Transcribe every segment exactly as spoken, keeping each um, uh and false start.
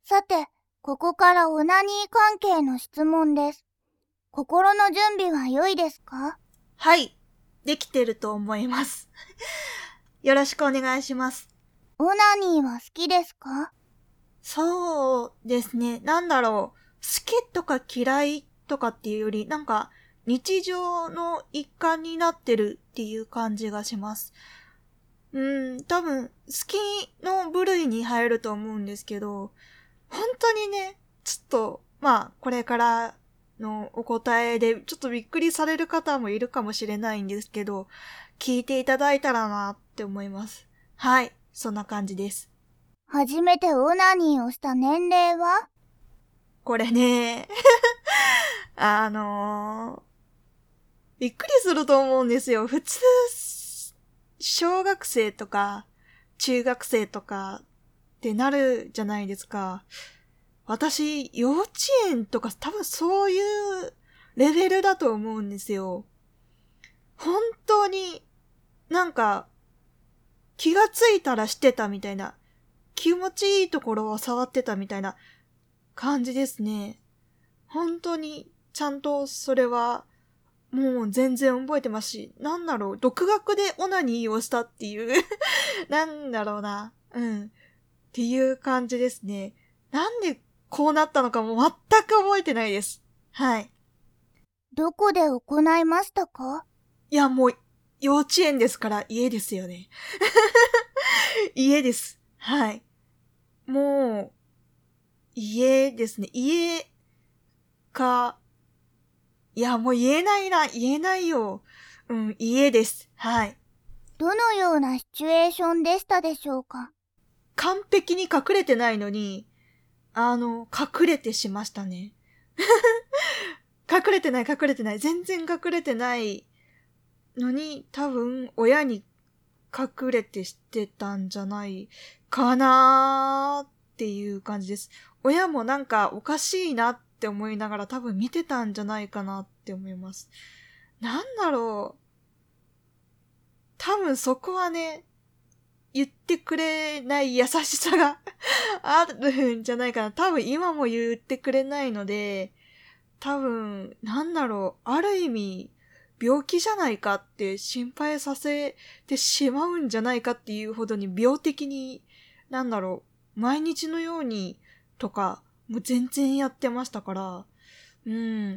さて、ここからオナニー関係の質問です。心の準備は良いですか？ はい、できてると思います。よろしくお願いします。 オナニーは好きですか？ そうですね、なんだろう、好きとか嫌いとかっていうより、なんか日常の一環になってるっていう感じがします。うーん、多分好きの部類に入ると思うんですけど、本当にね、ちょっと、まあ、これからのお答えで、ちょっとびっくりされる方もいるかもしれないんですけど、聞いていただいたらなって思います。はい、そんな感じです。 初めてオナニーをした年齢は？ これね、あのー、びっくりすると思うんですよ。普通、小学生とか、中学生とかってなるじゃないですか。私、幼稚園とか多分そういうレベルだと思うんですよ。本当になんか気がついたらしてたみたいな、気持ちいいところを触ってたみたいな感じですね。本当にちゃんとそれはもう全然覚えてますし、なんだろう、独学でオナニーをしたっていうなんだろうな、うん、っていう感じですね。なんでこうなったのかも全く覚えてないです。はい。 どこで行いましたか？ いや、もう、幼稚園ですから家ですよね。家です。はい。もう、家ですね。家か、いや、もう言えないな。言えないよ。うん、家です。はい。 どのようなシチュエーションでしたでしょうか？ 完璧に隠れてないのに、あの、隠れてしましたね。隠れてない、隠れてない。全然隠れてないのに、多分、親に隠れてしてたんじゃないかなーっていう感じです。親もなんかおかしいなって思いながら多分見てたんじゃないかなって思います。なんだろう。多分そこはね、言ってくれない優しさがあるんじゃないかな。多分今も言ってくれないので、多分、なんだろう、ある意味、病気じゃないかって心配させてしまうんじゃないかっていうほどに病的に、なんだろう、毎日のようにとか、もう全然やってましたから、うん。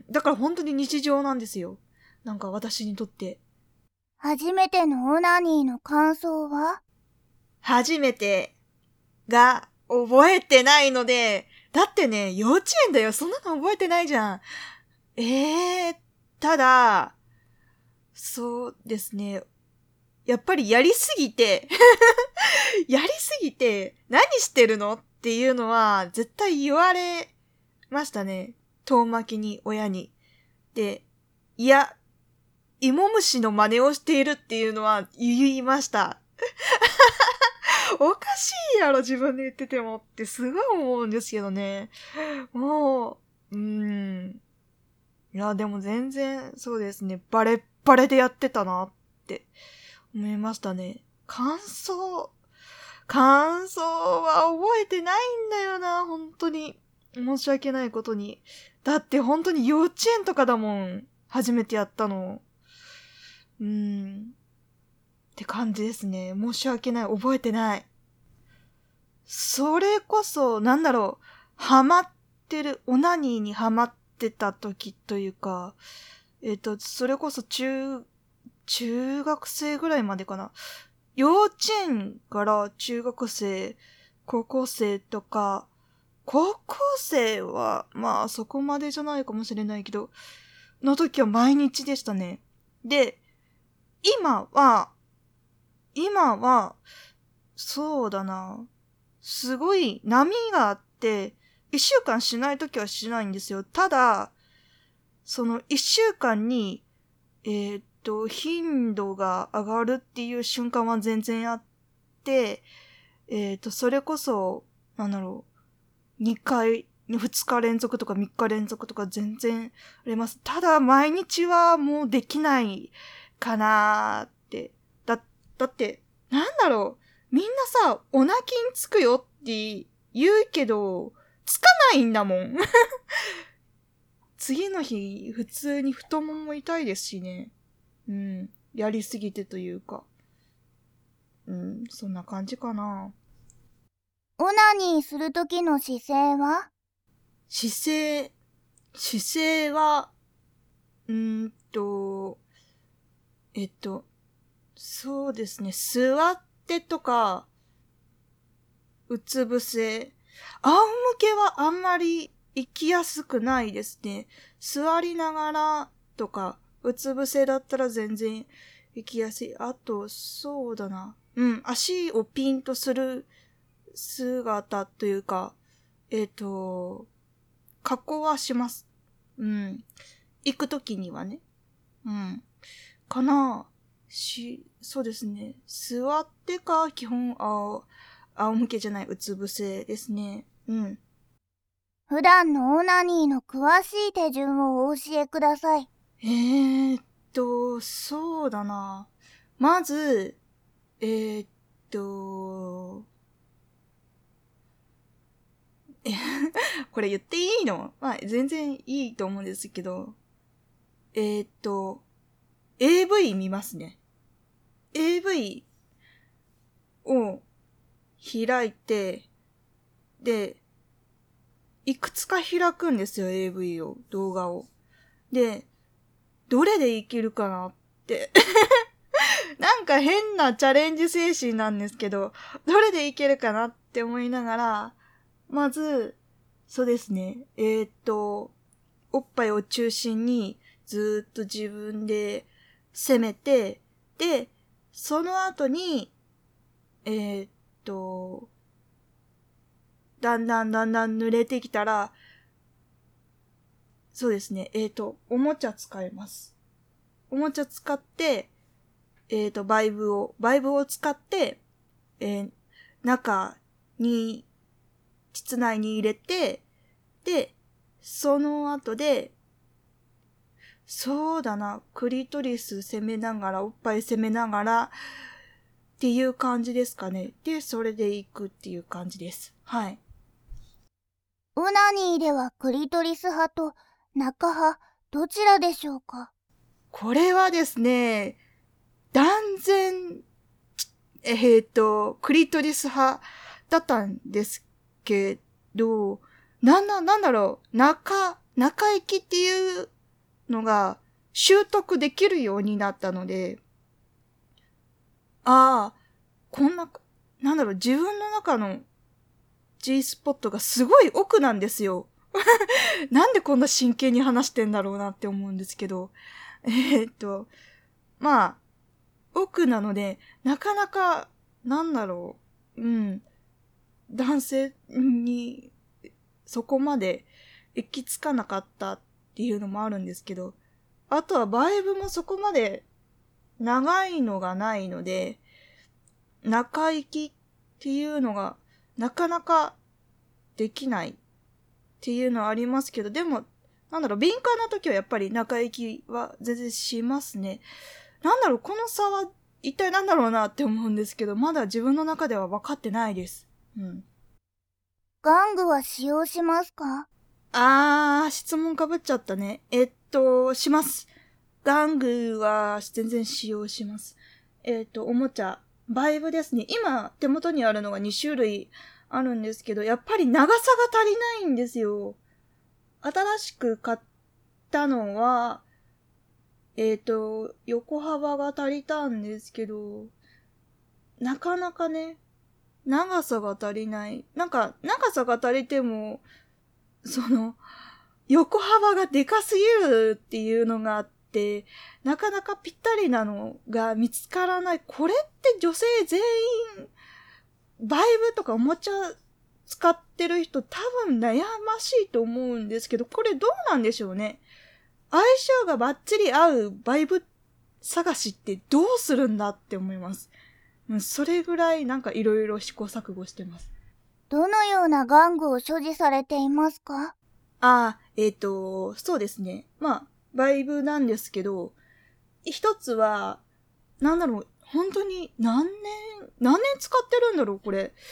だから本当に日常なんですよ。なんか私にとって。 初めてのオナニーの感想は？ 初めてが覚えてないので、だってね、幼稚園だよ。そんなの覚えてないじゃん。ええー、ただ、そうですね。やっぱりやりすぎてやりすぎて、何してるのっていうのは、絶対言われましたね。遠巻きに、親に。で、いや、芋虫の真似をしているっていうのは言いました。おかしいやろ、自分で言っててもってすごい思うんですけどね。もう、うーん。いや、でも全然、そうですね。バレッバレでやってたなって思いましたね。感想、感想は覚えてないんだよな、本当に。申し訳ないことに。だって本当に幼稚園とかだもん。初めてやったの。うーん。って感じですね。申し訳ない。覚えてない。それこそ、なんだろう。ハマってる、オナニーにハマってた時というか、えっと、それこそ中、中学生ぐらいまでかな。幼稚園から中学生、高校生とか、高校生は、まあそこまでじゃないかもしれないけど、の時は毎日でしたね。で、今は、今は、そうだな。すごい波があって、一週間しない時はしないんですよ。ただ、その一週間に、えーっと、頻度が上がるっていう瞬間は全然あって、えーっと、それこそ、なんだろう、にかい、ふつか連続とかみっか連続とか全然あります。ただ、毎日はもうできないかなーって。だ、だって、なんだろう、みんなさ、お泣きにつくよって言うけど、 つかないんだもん。次の日、普通に太もも痛いですしね。うん。やりすぎてというか。うん、そんな感じかな。 オナニーするときの姿勢は？ 姿勢、姿勢は、うーんと、えっと、そうですね、座ってとか、うつ伏せ、仰向けはあんまり行きやすくないですね。座りながらとか、うつ伏せだったら全然行きやすい。あと、そうだな。うん、足をピンとする姿というか、えっと、格好はします。うん。行くときにはね。うん。かなし、そうですね。座ってか、基本、あ、仰向けじゃない、うつ伏せですね。うん。 普段のオナニーの詳しい手順をお教えください。 えーっと、そうだな。まず、えーっと、えこれ言っていいの？まあ、全然いいと思うんですけど、えーっと、エーブイ 見ますね。エーブイ を開いて、で、いくつか開くんですよ、エーブイ を、動画を。で、どれでいけるかなって。なんか変なチャレンジ精神なんですけど、どれでいけるかなって思いながら、まず、そうですね、えーっと、おっぱいを中心にずーっと自分で攻めて、で、その後に、えーっと、だんだんだんだん濡れてきたら、そうですね、えーっと、おもちゃ使います。おもちゃ使って、えっと、バイブを、バイブを使って、えー中に、膣内に入れて、で、その後で、そうだな、クリトリス攻めながら、おっぱい攻めながら、っていう感じですかね。で、それで行くっていう感じです。はい。 オナニーではクリトリス派と中派、どちらでしょうか？ これはですね、断然、えっと、クリトリス派だったんですけど、なんな、なんだろう、中、中行きっていうのが習得できるようになったので、ああ、こんな、なんだろう、自分の中の G スポットがすごい奥なんですよ。なんでこんな真剣に話してんだろうなって思うんですけど。えーっと、まあ、奥なので、なかなか、なんだろう、うん、男性にそこまで行き着かなかったっていうのもあるんですけど、あとはバイブもそこまで長いのがないので、中行きっていうのがなかなかできないっていうのはありますけど、でも、なんだろう、敏感な時はやっぱり中行きは全然しますね。なんだろう、この差は一体なんだろうなって思うんですけど、まだ自分の中では分かってないです。うん。 玩具は使用しますか？ あー、質問かぶっちゃったね。えっと、します。玩具は全然使用します。えっと、おもちゃ、バイブですね。今、手元にあるのがに種類あるんですけど、やっぱり長さが足りないんですよ。新しく買ったのは、えっと、横幅が足りたんですけど、なかなかね、長さが足りない。なんか、長さが足りても、その、横幅がでかすぎるっていうのがあって、なかなかぴったりなのが見つからない。これって女性全員、バイブとかおもちゃ使ってる人多分悩ましいと思うんですけど、これどうなんでしょうね。相性がバッチリ合うバイブ探しってどうするんだって思います。それぐらいなんかいろいろ試行錯誤してます。 どのような玩具を所持されていますか？ ああ、えっと、そうですね。まあ、バイブなんですけど、一つは、なんだろう、本当に何年、何年使ってるんだろう、これ。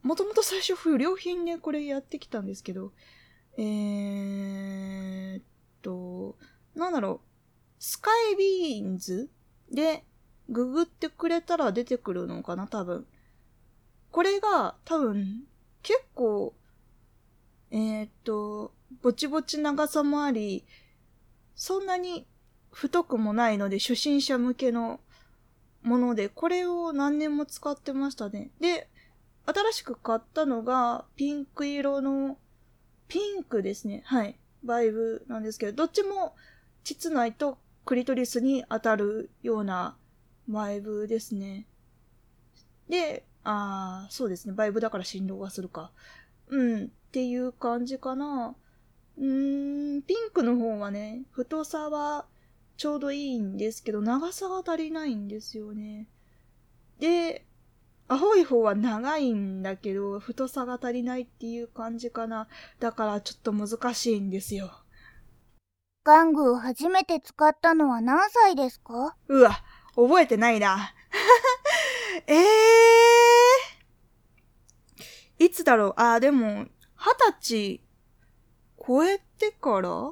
もともと最初不良品でこれやってきたんですけど、えーっと、なんだろう、スカイビーンズでググってくれたら出てくるのかな、多分。これが多分結構、えーっと、ぼちぼち長さもあり、そんなに太くもないので初心者向けのもので、これを何年も使ってましたね。で、新しく買ったのがピンク色の、ピンクですね。はい。バイブなんですけど、どっちも膣内とクリトリスに当たるようなバイブですね。で、あー、そうですね。バイブだから振動がするか。うん。っていう感じかな。うーん、ピンクの方はね、太さはちょうどいいんですけど、長さが足りないんですよね。で、青い方は長いんだけど、太さが足りないっていう感じかな。だからちょっと難しいんですよ。 玩具を初めて使ったのは何歳ですか？ うわ、覚えてないな。えー、いつだろう。あ、でも、二十歳超えてから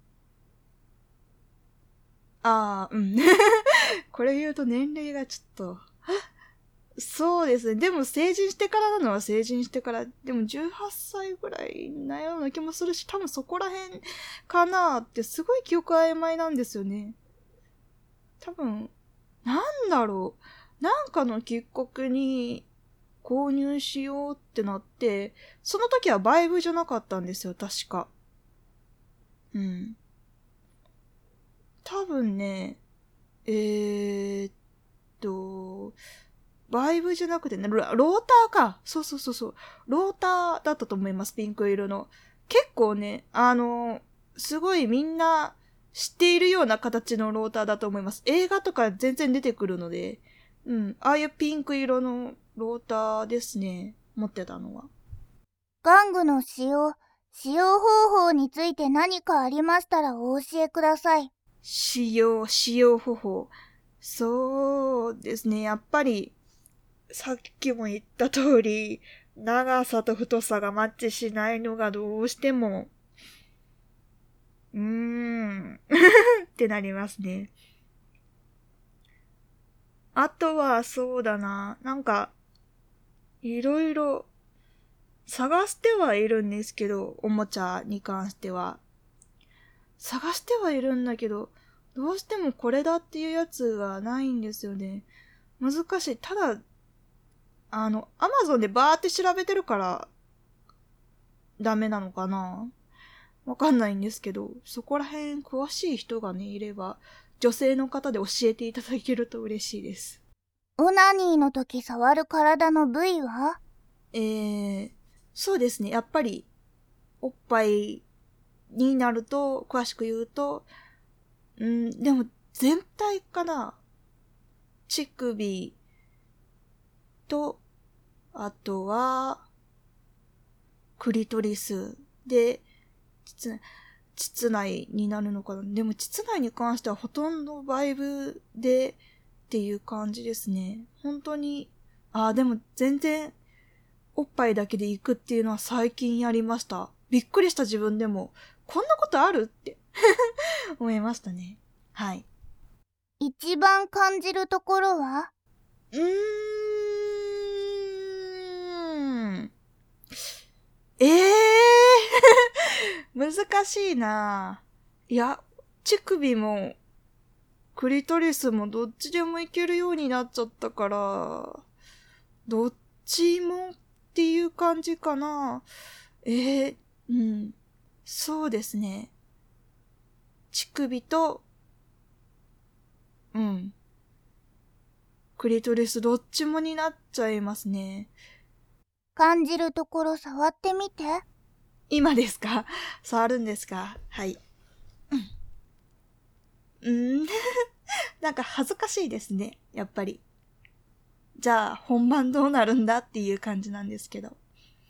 あー、うん。これ言うと年齢がちょっと。そうですね。でも成人してからなのは成人してから、でもじゅうはっさいぐらいなような気もするし、多分そこら辺かなってすごい記憶曖昧なんですよね。多分、なんだろう。なんかのきっかけに購入しようってなって、その時はバイブじゃなかったんですよ、確か。うん。多分ね、えーっと、バイブじゃなくてね、ロローターか。そうそうそうそう。ローターだったと思います、ピンク色の。結構ね、あの、すごいみんな知っているような形のローターだと思います。映画とか全然出てくるので、うん、ああいうピンク色のローターですね、持ってたのは。 玩具の使用、使用方法について何かありましたらお教えください。 使用、使用方法。そうですね、やっぱり、さっきも言った通り、長さと太さがマッチしないのがどうしても、うーん、ってなりますね。あとは、そうだな、なんか、いろいろ探してはいるんですけど、おもちゃに関しては。探してはいるんだけど、どうしてもこれだっていうやつがないんですよね。難しい。ただ、あの、アマゾンでバーって調べてるから、ダメなのかな？わかんないんですけど、そこら辺詳しい人がね、いれば、女性の方で教えていただけると嬉しいです。 オナニーの時触る体の部位は？ えー、そうですね。やっぱり、おっぱいになると、詳しく言うと、うん、でも全体かな。乳首と、あとは、クリトリスで、膣膣内になるのかな。でも膣内に関してはほとんどバイブでっていう感じですね。本当に、ああ、でも全然おっぱいだけで行くっていうのは最近やりました。びっくりした自分でも、こんなことあるって思いましたね。はい。 一番感じるところは？ うーん。ええー、難しいな。いや、乳首もクリトリスもどっちでもいけるようになっちゃったから、どっちもっていう感じかな。えー、うん。そうですね。乳首と、うん。クリトリスどっちもになっちゃいますね。 感じるところ触ってみて。 今ですか？触るんですか？はい。うん。んなんか恥ずかしいですね。やっぱり。じゃあ、本番どうなるんだっていう感じなんですけど。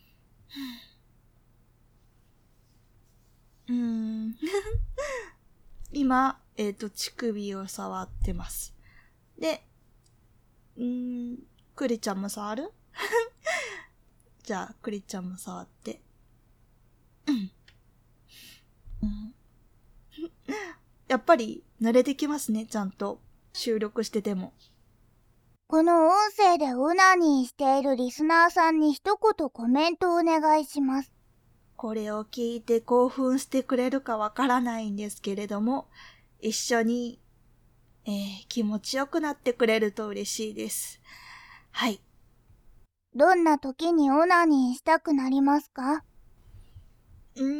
うーん。今、えっと、乳首を触ってます。で、うーん、クリちゃんも触る？ じゃあ、クリちゃんも触って。うん。うん、やっぱり慣れてきますね、ちゃんと。収録してても。 この音声でオナニーしているリスナーさんに一言コメントお願いします。 これを聞いて興奮してくれるかわからないんですけれども、一緒に、えー、気持ちよくなってくれると嬉しいです。はい。 どんな時にオナニーしたくなりますか？ うー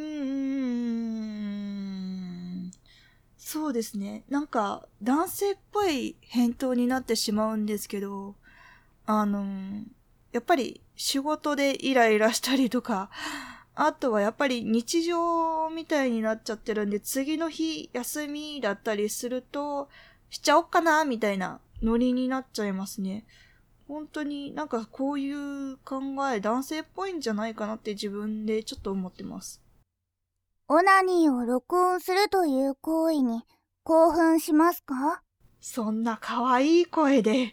ん。そうですね。なんか、男性っぽい返答になってしまうんですけど、あの、やっぱり仕事でイライラしたりとか、あとはやっぱり日常みたいになっちゃってるんで、次の日休みだったりすると、しちゃおっかな、みたいなノリになっちゃいますね。本当になんかこういう考え男性っぽいんじゃないかなって自分でちょっと思ってます。 オナニーを録音するという行為に興奮しますか？ そんな可愛い声で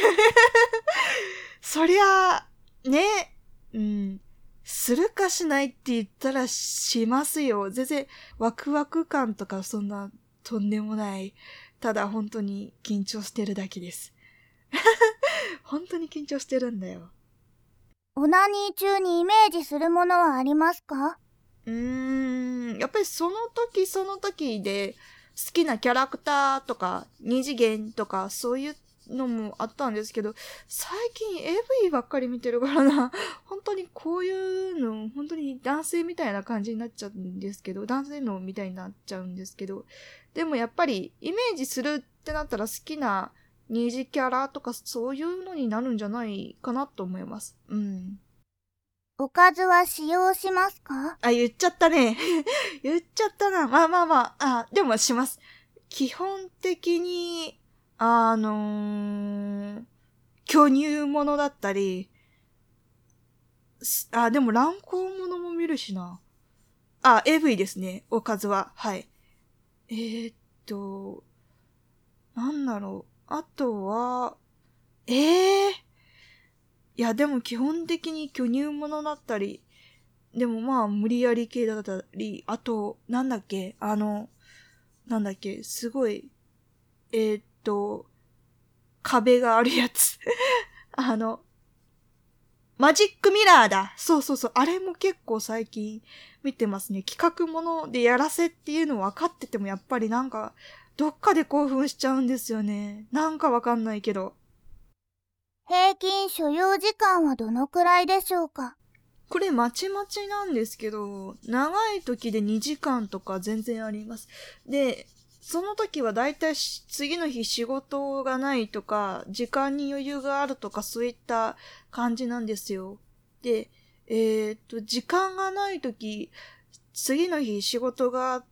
そりゃ、ね、うん、するかしないって言ったらしますよ。全然ワクワク感とかそんなとんでもない。ただ本当に緊張してるだけです。本当に緊張してるんだよ。 オナニー中にイメージするものはありますか？ うーん、やっぱりその時その時で好きなキャラクターとか二次元とかそういうのもあったんですけど、最近 エーブイ ばっかり見てるからな、本当にこういうの、本当に男性みたいな感じになっちゃうんですけど、男性のみたいになっちゃうんですけど、でもやっぱりイメージするってなったら好きな二次キャラとかそういうのになるんじゃないかなと思います。うん。 おかずは使用しますか？ あ、言っちゃったね。言っちゃったな。まあまあまあ、あ、でもします。基本的に、あのー、巨乳ものだったり、あ、でも乱行ものも見るしな。あ、エーブイ ですね。おかずは。はい。えー、っと、なんだろう。あとは、ええー、いや、でも基本的に巨乳ものだったり、でもまあ無理やり系だったり、あと、なんだっけ、あの、なんだっけ、すごい、えー、っと、壁があるやつ。あの、マジックミラーだ。そうそうそう。あれも結構最近見てますね。企画ものでやらせっていうの分かっててもやっぱりなんか、どっかで興奮しちゃうんですよね。なんかわかんないけど。 平均所要時間はどのくらいでしょうか？ これまちまちなんですけど、長い時でにじかんとか全然あります。で、その時はだいたい次の日仕事がないとか、時間に余裕があるとかそういった感じなんですよ。で、えーっと、時間がない時、次の日仕事があって、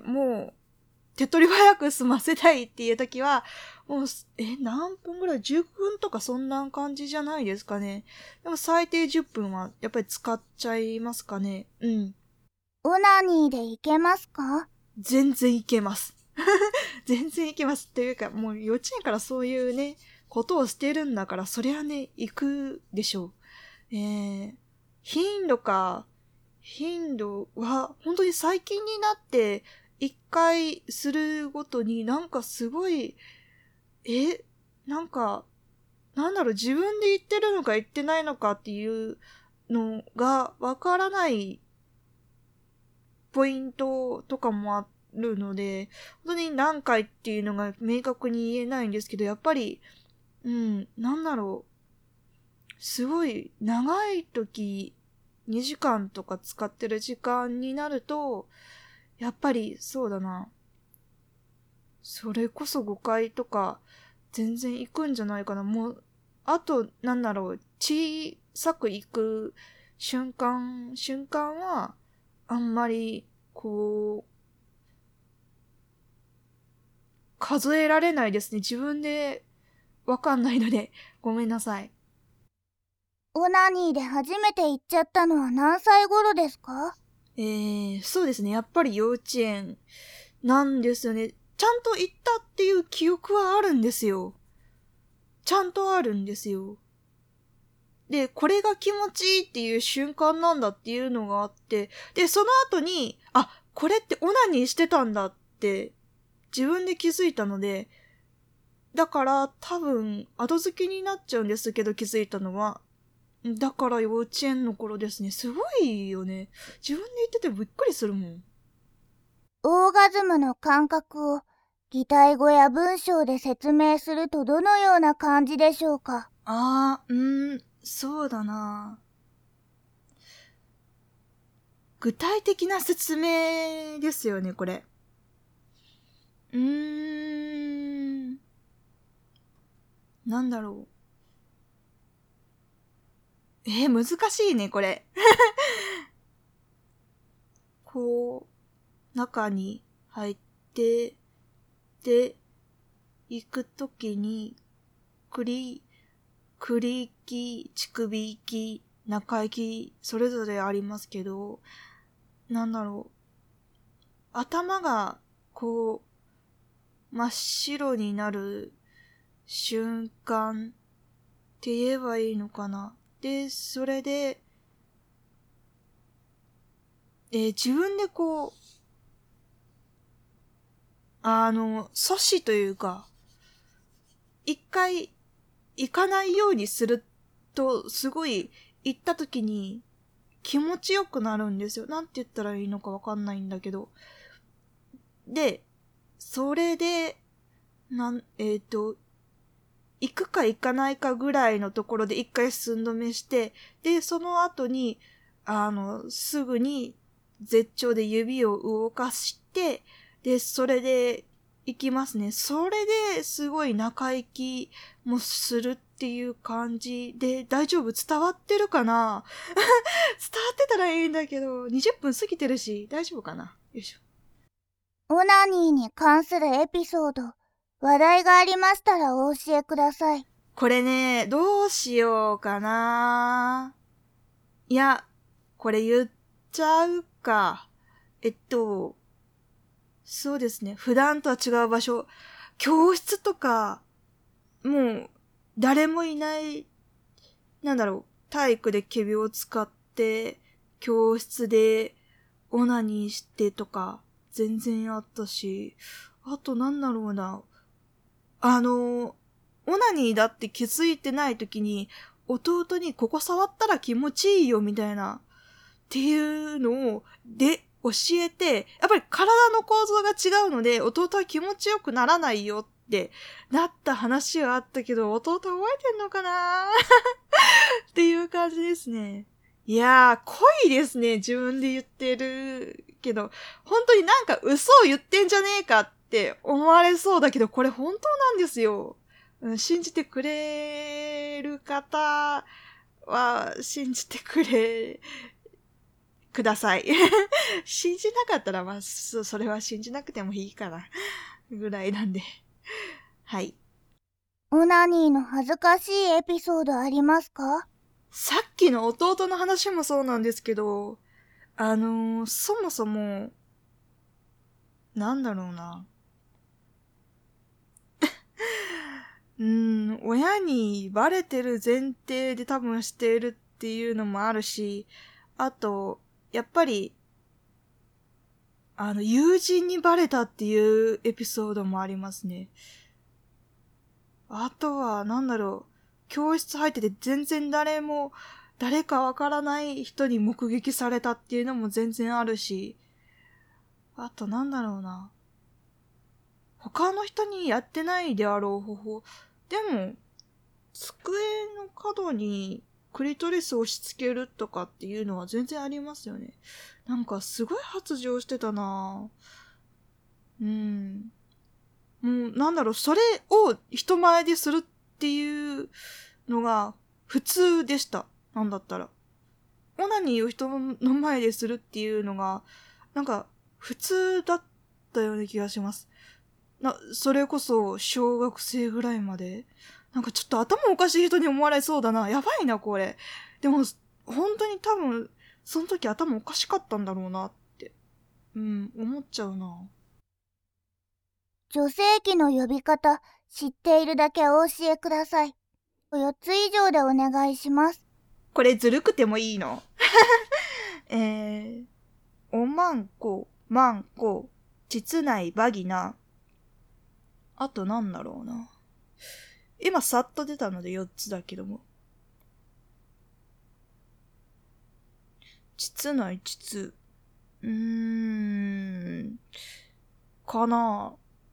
もう手っ取り早く済ませたいっていう時は、もう、え、何分ぐらい ?じゅっぷん とかそんな感じじゃないですかね。でも最低じゅっぷんはやっぱり使っちゃいますかね。うん。 オナニーでいけますか？ 全然いけます。全然いけます。っていうか、もう幼稚園からそういうね、ことをしてるんだから、そりゃね、行くでしょう。えー、頻度か、頻度は、本当に最近になって、一回するごとになんかすごい、え、なんか、なんだろう、自分で言ってるのか言ってないのかっていうのがわからないポイントとかもあるので、本当に何回っていうのが明確に言えないんですけど、やっぱり、うん、なんだろう、すごい長い時、にじかんとか使ってる時間になると、やっぱりそうだな、それこそごかいとか全然行くんじゃないかな。もう、あと、なんだろう、小さく行く瞬間、瞬間は、あんまり、こう、数えられないですね。自分でわかんないので、ごめんなさい。 オナニーで初めて行っちゃったのは何歳頃ですか？ えー、そうですね。やっぱり幼稚園なんですよね。ちゃんと行ったっていう記憶はあるんですよ。ちゃんとあるんですよ。 で、これが気持ちいいっていう瞬間なんだっていうのがあって、で、その後に、あ、これってオナニーしてたんだって自分で気づいたので、だから多分後付けになっちゃうんですけど、気づいたのは。だから幼稚園の頃ですね。すごいよね。自分で言っててびっくりするもん。 オーガズムの感覚を擬態語や文章で説明するとどのような感じでしょうか？ あー、うーん、そうだな。具体的な説明ですよね、これ。うーん。なんだろう。えー、難しいね、これ。こう、中に入って、で、行くときに、くり、くり息、乳首息、中息、それぞれありますけど、なんだろう。頭が、こう、真っ白になる瞬間って言えばいいのかな。で、それで、えー自分でこう、あの、阻止というか、一回行かないようにすると、すごい行った時に気持ちよくなるんですよ。なんて言ったらいいのかわかんないんだけど。で、それで、なん、えっと、行くか行かないかぐらいのところで一回寸止めして、で、その後に、あの、すぐに絶頂で指を動かして、で、それで行きますね。それですごい中行きもするっていう感じで、大丈夫？伝わってるかな？伝わってたらいいんだけど、にじゅっぷん過ぎてるし、大丈夫かな？よいしょ。 オナニーに関するエピソード、話題がありましたらお教えください。 これね、どうしようかな。いや、これ言っちゃうか。えっと、そうですね。普段とは違う場所。教室とか、もう、誰もいない、なんだろう、体育で仮病を使って、教室でオナニーしてとか、全然あったし、あとなんだろうな。あの、オナニーだって気づいてない時に、弟にここ触ったら気持ちいいよみたいな、っていうのを、で、教えて、やっぱり体の構造が違うので、弟は気持ちよくならないよってなった話はあったけど、弟覚えてんのかなっていう感じですね。いやー、濃いですね。自分で言ってるけど、本当になんか嘘を言ってんじゃねえかって思われそうだけど、これ本当なんですよ。うん、信じてくれる方は信じてくれ、ください。信じなかったら、まあ、そそれは信じなくてもいいかな。ぐらいなんで。はい。 オナニーの恥ずかしいエピソードありますか？ さっきの弟の話もそうなんですけど、あのー、そもそも、なんだろうな。うーん、親にバレてる前提で多分しているっていうのもあるし、あと、やっぱり、あの、友人にバレたっていうエピソードもありますね。あとは、なんだろう。教室入ってて全然誰も、誰かわからない人に目撃されたっていうのも全然あるし、あとなんだろうな。他の人にやってないであろう方法。でも、机の角にクリトリスを押し付けるとかっていうのは全然ありますよね。なんかすごい発情してたなぁ。うん。もうなんだろう、それを人前でするっていうのが普通でした。なんだったら。オナニーを人の前でするっていうのが、なんか普通だったような気がします。な、それこそ小学生ぐらいまで。なんかちょっと頭おかしい人に思われそうだな。やばいな、これ。でも、本当に多分、その時頭おかしかったんだろうなって。うん、思っちゃうな。 女性器の呼び方、知っているだけお教えください。よっつ以上でお願いします。 これずるくてもいいのえー、おまんこ、まんこ、膣内バギナ。あとなんだろうな。今さっと出たのでよっつだけども。膣内膣。うーん。かな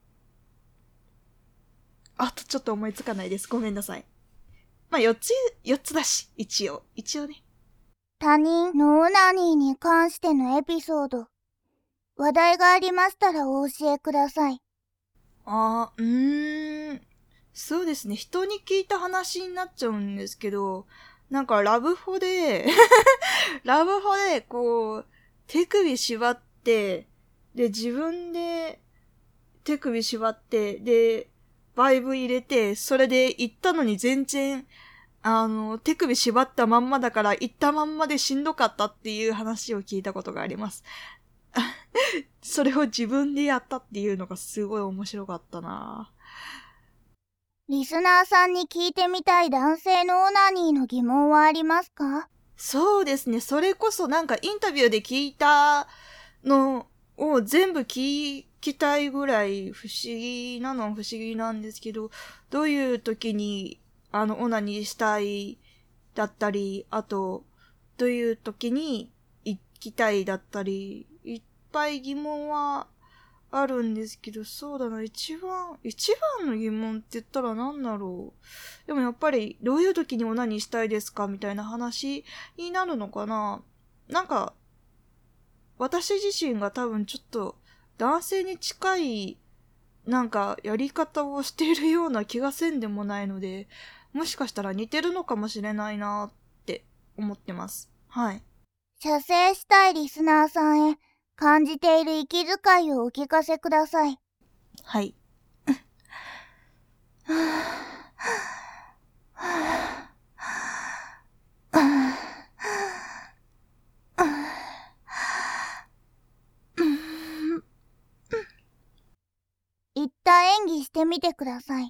あ。あとちょっと思いつかないです。ごめんなさい。まあ、よっつ、よっつだし、一応。一応ね。 他人のオナニーに関してのエピソード、話題がありましたらお教えください。 あー、うーん。そうですね。人に聞いた話になっちゃうんですけど、なんかラブホで、ラブホで、こう、手首縛って、で、自分で手首縛って、で、バイブ入れて、それで行ったのに全然、あの、手首縛ったまんまだから、行ったまんまでしんどかったっていう話を聞いたことがあります。それを自分でやったっていうのがすごい面白かったな。 リスナーさんに聞いてみたい男性のオナニーの疑問はありますか？ そうですね。それこそなんかインタビューで聞いたのを全部聞きたいぐらい不思議なのは不思議なんですけど、どういう時にあのオナニーしたいだったり、あとどういう時に行きたいだったり、いっぱい疑問はあるんですけど、そうだな、一番、一番の疑問って言ったら何だろう。でもやっぱり、どういう時にオナニーしたいですかみたいな話になるのかな。なんか、私自身が多分ちょっと男性に近い、なんかやり方をしているような気がせんでもないので、もしかしたら似てるのかもしれないなって思ってます。はい。 射精したいリスナーさんへ感じている息遣いをお聞かせください。 はい。 一旦演技してみてください。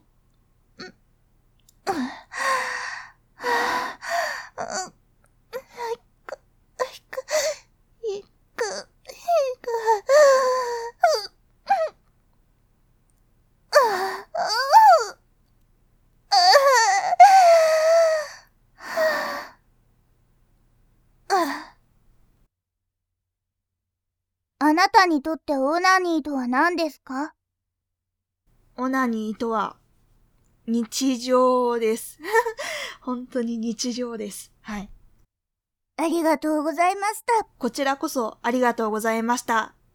あなたにとってオナニーとは何ですか？ オナニーとは日常です。本当に日常です。はい。 ありがとうございました。 こちらこそありがとうございました。